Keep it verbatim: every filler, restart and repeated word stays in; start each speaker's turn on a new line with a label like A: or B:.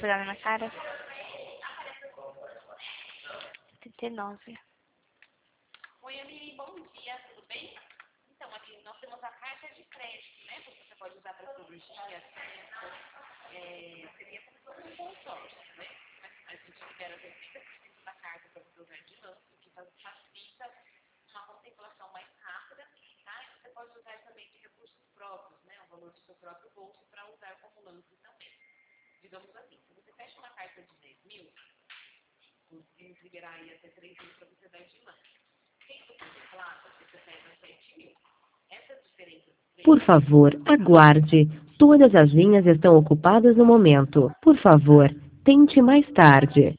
A: pegar na minha cara. setenta e nove.
B: Oi, Aline, bom dia, tudo bem? Então, Aline, nós temos a carta de crédito, né? Porque você pode usar para cirurgia, é, seria como se fosse um consórcio, né? A gente libera até trinta por cento da carta para você usar de lanço, o que facilita uma contemplação mais rápida, tá? E você pode usar também de recursos próprios, né? O valor do seu próprio bolso para usar como lance também. Digamos assim, se você fecha uma carta de dez mil, conseguimos liberar aí até três mil para você dar de lance. Quem você plata, você pega sete mil. Essas diferenças...
C: Por favor, aguarde. Todas as linhas estão ocupadas no momento. Por favor, tente mais tarde.